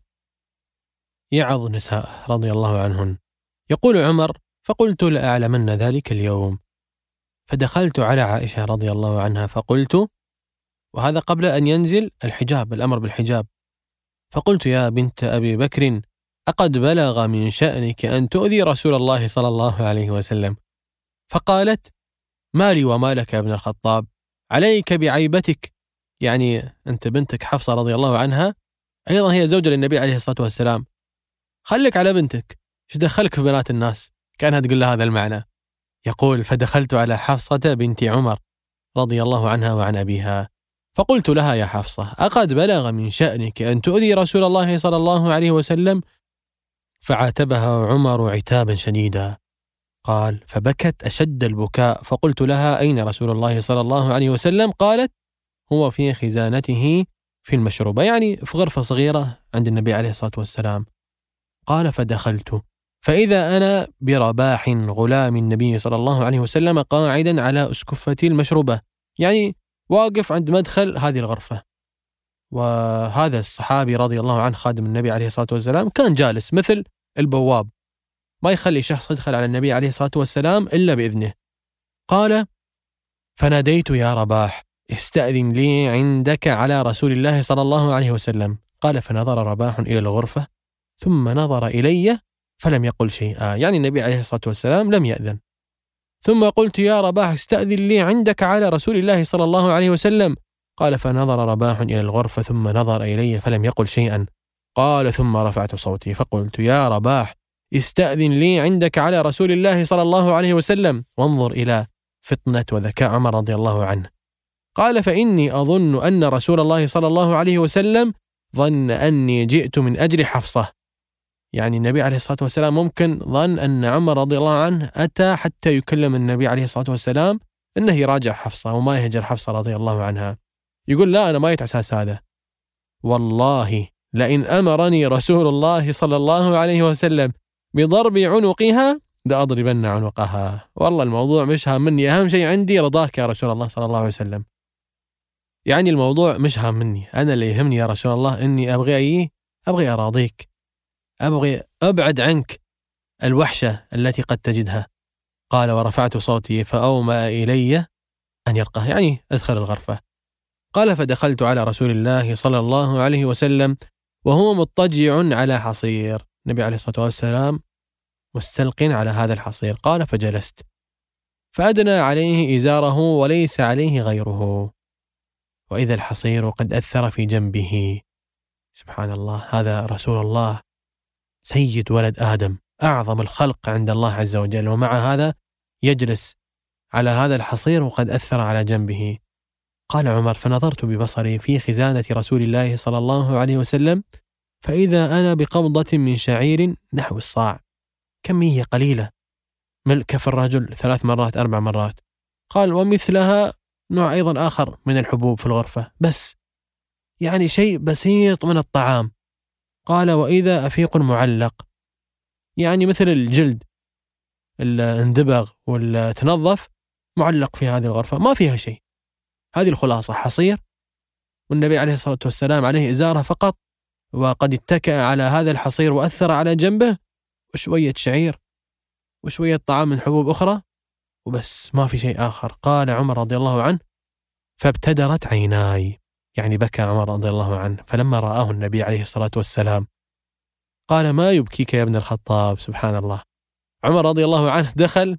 يعظ نساءه رضي الله عنهن. يقول عمر: فقلت لأعلمن ذلك اليوم، فدخلت على عائشة رضي الله عنها فقلت، وهذا قبل أن ينزل الحجاب، الأمر بالحجاب، فقلت: يا بنت أبي بكر أقد بلغ من شأنك أن تؤذي رسول الله صلى الله عليه وسلم؟ فقالت: ما لي وما لك يا ابن الخطاب، عليك بعيبتك، يعني أنت بنتك حفصة رضي الله عنها أيضا هي زوجة للنبي عليه الصلاة والسلام، خلك على بنتك، ايش دخلك في بنات الناس؟ كانها تقول له هذا المعنى. يقول: فدخلت على حفصة بنت عمر رضي الله عنها وعن أبيها فقلت لها: يا حفصة أقد بلغ من شأنك أن تؤذي رسول الله صلى الله عليه وسلم؟ فعاتبها عمر عتابا شديدا. قال: فبكت أشد البكاء، فقلت لها: أين رسول الله صلى الله عليه وسلم؟ قالت: هو في خزانته في المشروبة، يعني في غرفة صغيرة عند النبي عليه الصلاة والسلام. قال: فدخلت فإذا أنا برباح غلام النبي صلى الله عليه وسلم قاعدا على أسكفة المشروبة، يعني واقف عند مدخل هذه الغرفة. وهذا الصحابي رضي الله عنه خادم النبي عليه الصلاة والسلام كان جالس مثل البواب، ما يخلي شخص يدخل على النبي عليه الصلاة والسلام إلا بإذنه. قال: فناديت: يا رباح استأذن لي عندك على رسول الله صلى الله عليه وسلم. قال: فنظر رباح إلى الغرفة ثم نظر إلي فلم يقل شيئا، يعني النبي عليه الصلاة والسلام لم يأذن. ثم قلت: يا رباح استأذن لي عندك على رسول الله صلى الله عليه وسلم. قال: فنظر رباح إلى الغرفة ثم نظر إلي فلم يقل شيئا. قال: ثم رفعت صوتي فقلت: يا رباح استأذن لي عندك على رسول الله صلى الله عليه وسلم. وانظر إلى فطنة وذكاء عمر رضي الله عنه. قال: فإني أظن أن رسول الله صلى الله عليه وسلم ظن أني جئت من أجل حفصة، يعني النبي عليه الصلاة والسلام ممكن ظن أن عمر رضي الله عنه أتى حتى يكلم النبي عليه الصلاة والسلام أنه يراجع حفصة وما يهجر حفصة رضي الله عنها. يقول: لا، أنا ما يتعساس هذا، والله لئن أمرني رسول الله صلى الله عليه وسلم بضرب عنقها لأضربن عنقها. والله الموضوع مش هامني، أهم شيء عندي رضاك يا رسول الله صلى الله عليه وسلم. يعني الموضوع مش هامني، أنا اللي يهمني يا رسول الله إني أبغي أيه أبغي أراضيك، أبغي أبعد عنك الوحشة التي قد تجدها. قال: ورفعت صوتي فأومأ إلي أن يرقه، يعني أدخل الغرفة. قال: فدخلت على رسول الله صلى الله عليه وسلم وهو مضطجع على حصير، النبي عليه الصلاة والسلام مستلق على هذا الحصير. قال: فجلست فأدنى عليه إزاره وليس عليه غيره، وإذا الحصير قد أثر في جنبه. سبحان الله، هذا رسول الله سيد ولد آدم أعظم الخلق عند الله عز وجل، ومع هذا يجلس على هذا الحصير وقد أثر على جنبه. قال عمر: فنظرت ببصري في خزانة رسول الله صلى الله عليه وسلم فإذا أنا بقبضة من شعير نحو الصاع، كمية قليلة، ملء كف الرجل ثلاث مرات أربع مرات. قال: ومثلها نوع أيضا آخر من الحبوب في الغرفة، بس يعني شيء بسيط من الطعام. قال: وإذا أفيق معلق، يعني مثل الجلد اللي اندبغ ولا تنظف معلق في هذه الغرفة، ما فيها شيء. هذه الخلاصة: حصير، والنبي عليه الصلاة والسلام عليه إزارة فقط، وقد اتكأ على هذا الحصير وأثر على جنبه، وشوية شعير وشوية طعام من حبوب أخرى، وبس، ما في شيء آخر. قال عمر رضي الله عنه: فابتدرت عيناي، يعني بكى عمر رضي الله عنه فلما رآه النبي عليه الصلاة والسلام. قال: ما يبكيك يا ابن الخطاب؟ سبحان الله. عمر رضي الله عنه دخل،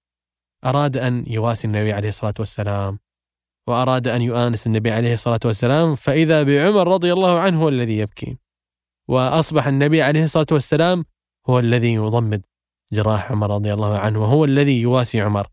أراد أن يواسي النبي عليه الصلاة والسلام، وأراد أن يؤانس النبي عليه الصلاة والسلام، فإذا بعمر رضي الله عنه هو الذي يبكي، وأصبح النبي عليه الصلاة والسلام هو الذي يضمد جراح عمر رضي الله عنه، وهو الذي يواسي عمر.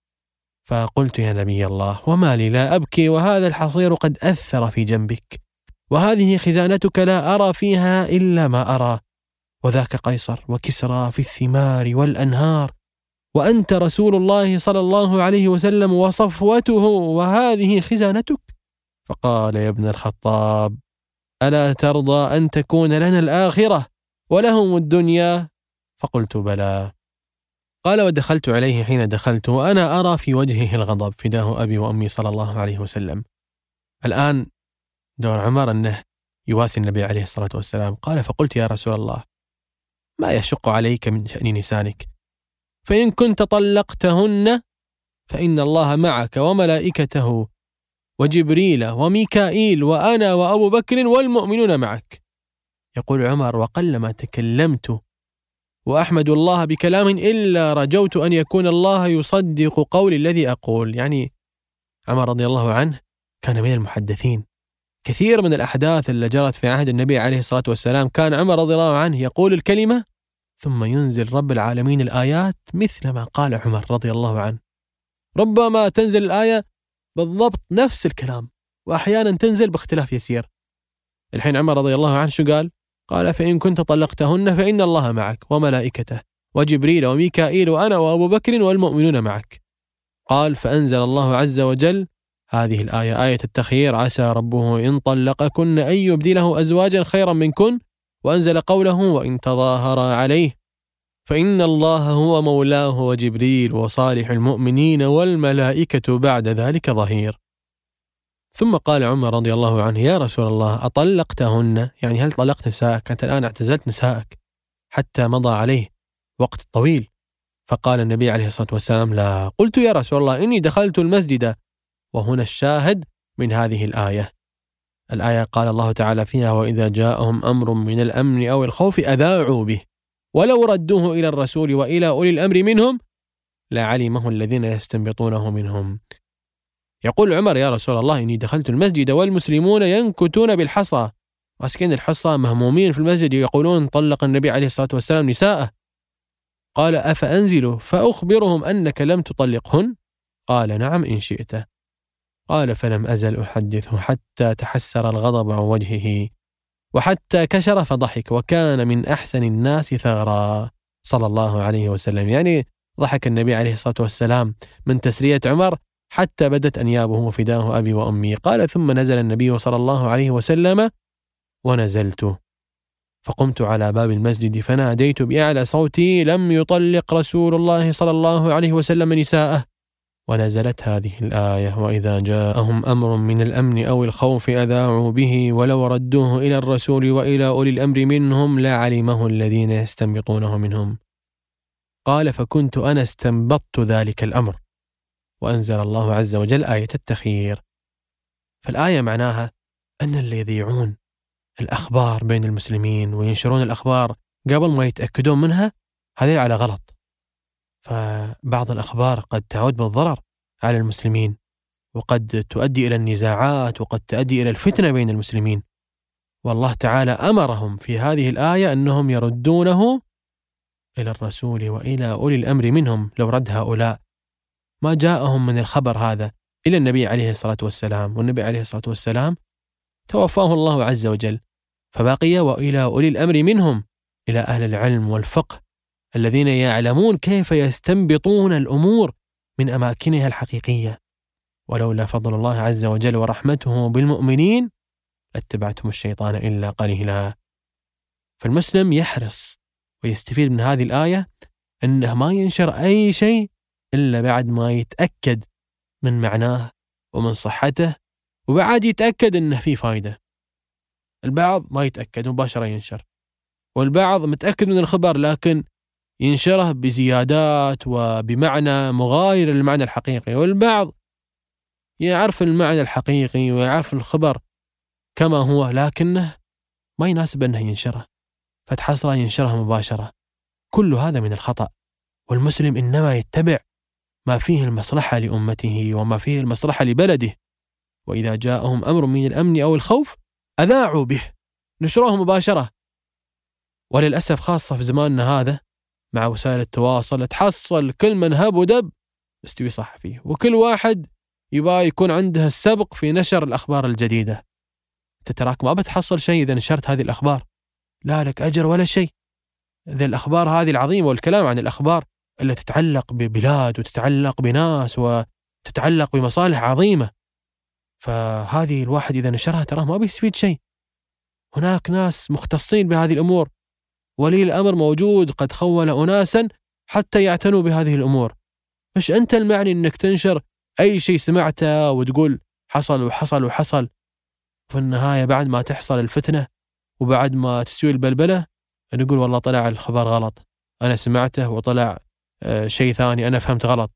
فقلت: يا نبي الله، وما لي لا أبكي وهذا الحصير قد أثر في جنبك، وهذه خزانتك لا أرى فيها إلا ما أرى، وذاك قيصر وكسرى في الثمار والأنهار، وأنت رسول الله صلى الله عليه وسلم وصفوته، وهذه خزانتك. فقال: يا ابن الخطاب، ألا ترضى أن تكون لنا الآخرة ولهم الدنيا؟ فقلت: بلى. قال: ودخلت عليه حين دخلت وأنا أرى في وجهه الغضب، فداه أبي وأمي صلى الله عليه وسلم. الآن دور عمر أنه يواسي النبي عليه الصلاة والسلام. قال: فقلت: يا رسول الله، ما يشق عليك من شأن نسانك؟ فإن كنت طلقتهن فإن الله معك وملائكته وجبريل وميكائيل وأنا وأبو بكر والمؤمنون معك. يقول عمر: وقلما تكلمت وأحمد الله بكلام إلا رجوت أن يكون الله يصدق قولي الذي أقول. يعني عمر رضي الله عنه كان من المحدثين، كثير من الأحداث اللي جرت في عهد النبي عليه الصلاة والسلام كان عمر رضي الله عنه يقول الكلمة ثم ينزل رب العالمين الآيات مثل ما قال عمر رضي الله عنه. ربما تنزل الآية بالضبط نفس الكلام، وأحيانا تنزل باختلاف يسير. الحين عمر رضي الله عنه شو قال؟ قال: فإن كنت طلقتهن فإن الله معك وملائكته وجبريل وميكائيل وأنا وأبو بكر والمؤمنون معك. قال: فأنزل الله عز وجل هذه الآية، آية التخيير: عسى ربه إن طلقكن أن يبدله أزواجا خيرا منكن، وأنزل قوله: وإن تظاهر عليه فإن الله هو مولاه وجبريل وصالح المؤمنين والملائكة بعد ذلك ظهير. ثم قال عمر رضي الله عنه: يا رسول الله، أطلقتهن؟ يعني هل طلقت نسائك؟ أنت الآن اعتزلت نسائك حتى مضى عليه وقت طويل. فقال النبي عليه الصلاة والسلام: لا. قلت: يا رسول الله، إني دخلت المسجد. وهنا الشاهد من هذه الآية. الآية قال الله تعالى فيها: وإذا جاءهم أمر من الأمن أو الخوف أذاعوا به ولو ردوه إلى الرسول وإلى أولي الأمر منهم لعلمه الذين يستنبطونه منهم. يقول عمر: يا رسول الله، إني دخلت المسجد والمسلمون ينكتون بالحصى، واسكين الحصى مهمومين في المسجد يقولون طلق النبي عليه الصلاة والسلام نساءه. قال: أفأنزل فأخبرهم أنك لم تطلقهن؟ قال: نعم إن شئت. قال: فلم أزل أحدثه حتى تحسر الغضب عن وجهه وحتى كشر فضحك، وكان من أحسن الناس ثغرا صلى الله عليه وسلم. يعني ضحك النبي عليه الصلاة والسلام من تسرية عمر حتى بدت أنيابه، فداه أبي وأمي. قال: ثم نزل النبي صلى الله عليه وسلم ونزلت، فقمت على باب المسجد فناديت بأعلى صوتي: لم يطلق رسول الله صلى الله عليه وسلم نساءه. ونزلت هذه الآية: وإذا جاءهم أمر من الأمن أو الخوف أذاعوا به ولو ردوه إلى الرسول وإلى أولي الأمر منهم لعلمه الذين يستنبطونه منهم. قال: فكنت أنا استنبطت ذلك الأمر، وأنزل الله عز وجل آية التخيير. فالآية معناها أن اللي يذيعون الأخبار بين المسلمين وينشرون الأخبار قبل ما يتأكدون منها هذا على غلط، فبعض الأخبار قد تعود بالضرر على المسلمين، وقد تؤدي إلى النزاعات، وقد تؤدي إلى الفتنة بين المسلمين. والله تعالى أمرهم في هذه الآية أنهم يردونه إلى الرسول وإلى أولي الأمر منهم لو رد هؤلاء ما جاءهم من الخبر هذا إلى النبي عليه الصلاة والسلام، والنبي عليه الصلاة والسلام توفاه الله عز وجل، فبقي وإلى أولي الأمر منهم، إلى أهل العلم والفقه الذين يعلمون كيف يستنبطون الأمور من أماكنها الحقيقية. ولولا فضل الله عز وجل ورحمته بالمؤمنين لاتبعتم الشيطان إلا قليلا. فالمسلم يحرص ويستفيد من هذه الآية أنه ما ينشر أي شيء إلا بعد ما يتأكد من معناه ومن صحته، وبعد يتأكد أنه فيه فايدة. البعض ما يتأكد مباشرة ينشر، والبعض متأكد من الخبر لكن ينشره بزيادات وبمعنى مغاير للمعنى الحقيقي، والبعض يعرف المعنى الحقيقي ويعرف الخبر كما هو لكنه ما يناسب أنه ينشره فتحصل ينشرها مباشرة. كل هذا من الخطأ، والمسلم إنما يتبع ما فيه المصلحة لأمته وما فيه المصلحة لبلده، وإذا جاءهم أمر من الأمن أو الخوف أذاعوا به، نشروه مباشرة. وللأسف خاصة في زماننا هذا مع وسائل التواصل تحصل كل من هب ودب مستوي صحفي، وكل واحد يبغى يكون عنده السبق في نشر الأخبار الجديدة. أنت تراك ما بتحصل شيء إذا نشرت هذه الأخبار، لا لك أجر ولا شيء. إذا الأخبار هذه العظيمة، والكلام عن الأخبار اللي تتعلق ببلاد وتتعلق بناس وتتعلق بمصالح عظيمة، فهذه الواحد إذا نشرها تراه ما بيستفيد شيء. هناك ناس مختصين بهذه الأمور، ولي الأمر موجود قد خول أناسا حتى يعتنوا بهذه الأمور. مش أنت المعني أنك تنشر أي شيء سمعته وتقول حصل وحصل وحصل، وفي النهاية بعد ما تحصل الفتنة وبعد ما تسوي البلبلة نقول والله طلع الخبر غلط، أنا سمعته وطلع شيء ثاني، أنا فهمت غلط.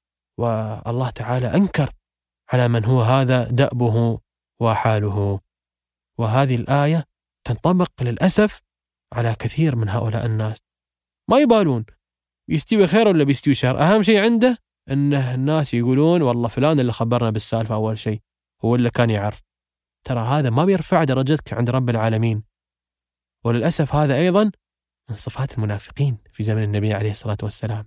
والله تعالى أنكر على من هو هذا دأبه وحاله. وهذه الآية تنطبق للأسف على كثير من هؤلاء الناس، ما يبالون يستوي خير ولا بيستوي شر، أهم شيء عنده أنه الناس يقولون والله فلان اللي خبرنا بالسالفة أول شيء، هو اللي كان يعرف. ترى هذا ما بيرفع درجتك عند رب العالمين. وللأسف هذا أيضا من صفات المنافقين في زمن النبي عليه الصلاة والسلام.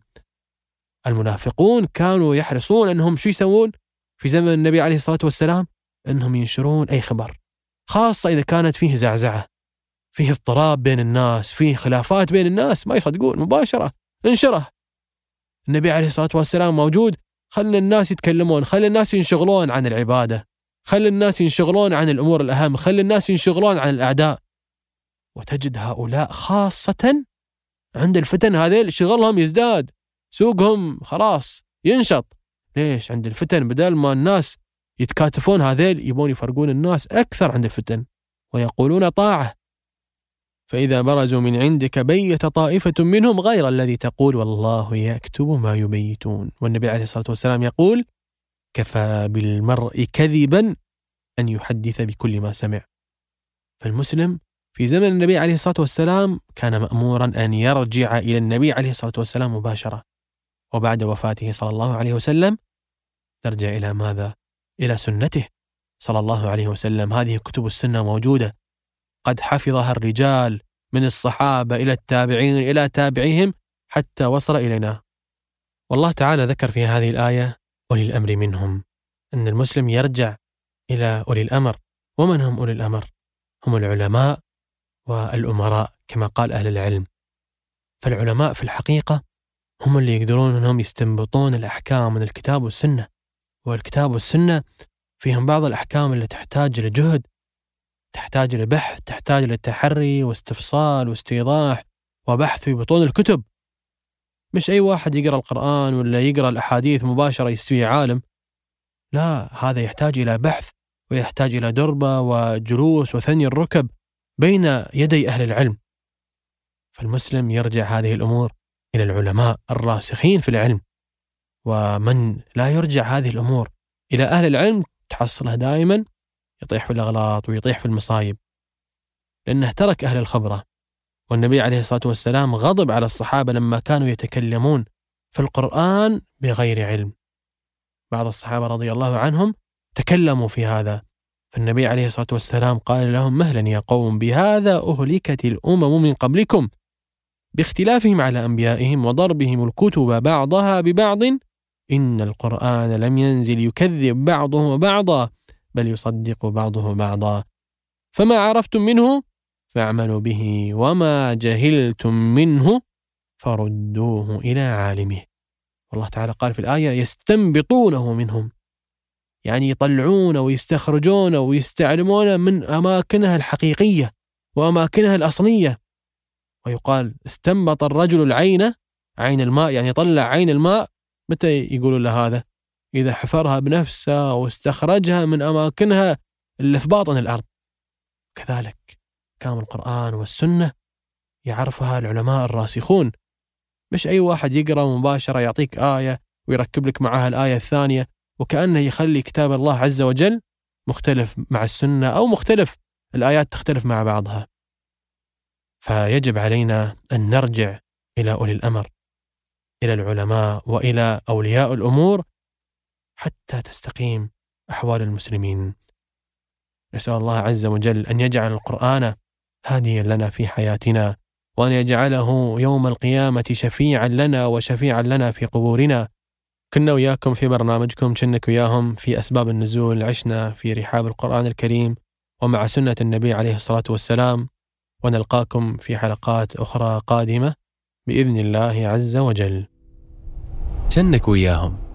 المنافقون كانوا يحرصون أنهم شو يسوون في زمن النبي عليه الصلاة والسلام، أنهم ينشرون أي خبر، خاصة إذا كانت فيه زعزعة، فيه اضطراب بين الناس، فيه خلافات بين الناس، ما يصدقون مباشرة انشره. النبي عليه الصلاة والسلام موجود، خلي الناس يتكلمون، خلي الناس ينشغلون عن العبادة، خلي الناس ينشغلون عن الأمور الأهم، خلي الناس ينشغلون عن الأعداء. وتجد هؤلاء خاصة عند الفتن هذيل شغلهم يزداد، سوقهم خلاص ينشط. ليش؟ عند الفتن بدل ما الناس يتكاتفون هذيل يبون يفرقون الناس أكثر عند الفتن ويقولون طاعة. فإذا برزوا من عندك بيت طائفة منهم غير الذي تقول والله يكتب ما يبيتون. والنبي عليه الصلاة والسلام يقول كفى بالمرء كذبا أن يحدث بكل ما سمع. فالمسلم في زمن النبي عليه الصلاة والسلام كان مأمورا أن يرجع إلى النبي عليه الصلاة والسلام مباشرة، وبعد وفاته صلى الله عليه وسلم نرجع إلى ماذا؟ إلى سنته صلى الله عليه وسلم. هذه كتب السنة موجودة قد حفظها الرجال من الصحابة إلى التابعين إلى تابعيهم حتى وصل إلينا. والله تعالى ذكر في هذه الآية أولي الأمر منهم، أن المسلم يرجع إلى أولي الأمر. ومن هم أولي الأمر؟ هم العلماء والأمراء كما قال أهل العلم. فالعلماء في الحقيقة هم اللي يقدرون أنهم يستنبطون الأحكام من الكتاب والسنة، والكتاب والسنة فيهم بعض الأحكام اللي تحتاج لجهد، تحتاج لبحث، تحتاج للتحري واستفصال واستيضاح وبحث في بطون الكتب. مش أي واحد يقرأ القرآن ولا يقرأ الأحاديث مباشرة يستوي عالم، لا، هذا يحتاج إلى بحث ويحتاج إلى دربة وجلوس وثني الركب بين يدي أهل العلم. فالمسلم يرجع هذه الأمور إلى العلماء الراسخين في العلم، ومن لا يرجع هذه الأمور إلى أهل العلم تحصله دائما يطيح في الأغلاط ويطيح في المصايب، لأنه ترك أهل الخبرة. والنبي عليه الصلاة والسلام غضب على الصحابة لما كانوا يتكلمون في القرآن بغير علم. بعض الصحابة رضي الله عنهم تكلموا في هذا، فالنبي عليه الصلاة والسلام قال لهم مهلا يا قوم، بهذا أهلكت الأمم من قبلكم باختلافهم على أنبيائهم وضربهم الكتب بعضها ببعض إن القرآن لم ينزل يكذب بعضه بعضا بل يصدق بعضه بعضا فما عرفتم منه فاعملوا به وما جهلتم منه فردوه إلى عالمه. والله تعالى قال في الآية يستنبطونه منهم، يعني يطلعون ويستخرجون ويستعلمون من أماكنها الحقيقية وأماكنها الأصلية. ويقال استنبط الرجل العين، عين الماء، يعني طلع عين الماء. متى يقولوا له هذا؟ إذا حفرها بنفسه واستخرجها من أماكنها اللي في باطن الأرض. كذلك كان القرآن والسنة يعرفها العلماء الراسخون، مش أي واحد يقرأ مباشرة يعطيك آية ويركب لك معها الآية الثانية وكأنه يخلي كتاب الله عز وجل مختلف مع السنة أو مختلف، الآيات تختلف مع بعضها. فيجب علينا أن نرجع إلى أولي الأمر، إلى العلماء وإلى أولياء الأمور حتى تستقيم أحوال المسلمين. نسأل الله عز وجل أن يجعل القرآن هاديا لنا في حياتنا، وأن يجعله يوم القيامة شفيعا لنا وشفيعا لنا في قبورنا. كنا وياكم في برنامجكم كنك وياهم في أسباب النزول، عشنا في رحاب القرآن الكريم ومع سنة النبي عليه الصلاة والسلام، ونلقاكم في حلقات أخرى قادمة بإذن الله عز وجل. كنك وياهم